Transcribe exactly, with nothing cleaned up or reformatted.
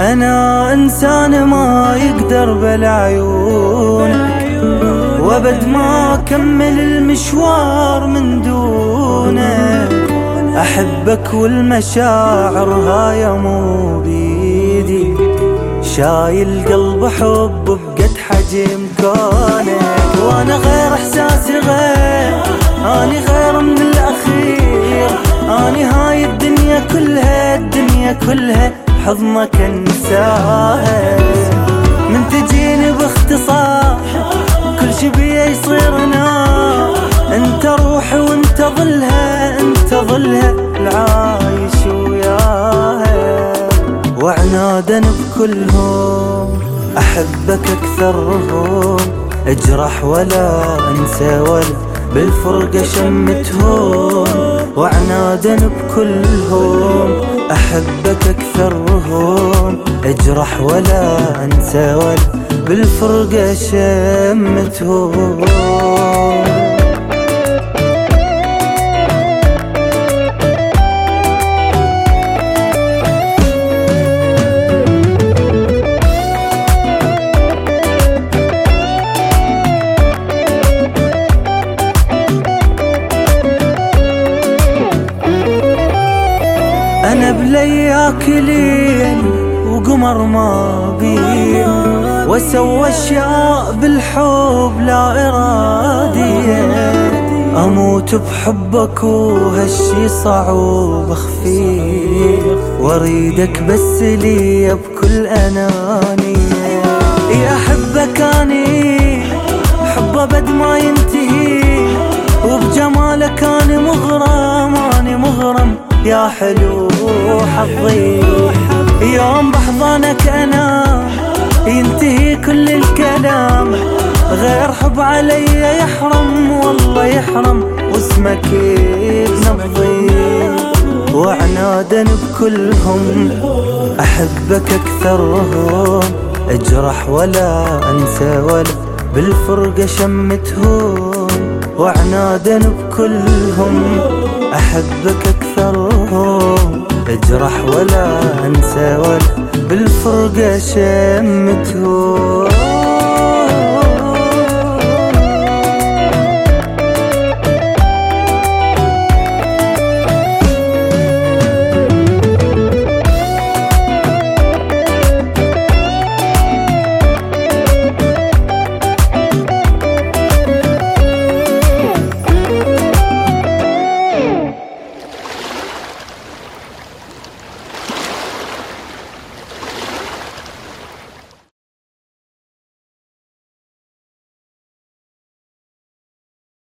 أنا إنسان ما يقدر بالعيونك، وابد ما أكمل المشوار من دونك. أحبك والمشاعر هاي مو بيدي، شايل قلب حب بقد حجم كونك. وانا غير احساسي غير، اني غير من الاخير. اني هاي الدنيا كلها الدنيا كلها حضنك انساها. من تجيني باختصار كل شي بيا يصير نار. انت روحي وانت ظلها انت ظلها العايش وياها. وعنادا بكلهم احبك اكثرهم، اجرح ولا انسى ولا بالفرقة شمتهم. وعنادا بكلهم احبك اكثرهم، اجرح ولا انسى ولا بالفرقة شمتهم. أنا بلياك ليل وقمر ما بي، وسوى أشياء بالحب لا إرادية. أموت بحبك وهالشي صعب أخفيه، وأريدك بس لي بكل أنانية. يا أحبك أني حب أبد ما ينتهي، وبجمالك أني مغرم أني مغرم يا حلو حظي. يوم بحضنك أنا ينتهي كل الكلام، غير حب علي يحرم والله يحرم واسمك بنبضي. وعنادا بكلهم أحبك أكثرهم، اجرح ولا أنسى ولا بالفرقة شمتهم. وعنادا بكلهم أحبك أكثرهم، اجرح ولا أنسى ولا بالفرقة شمتهم.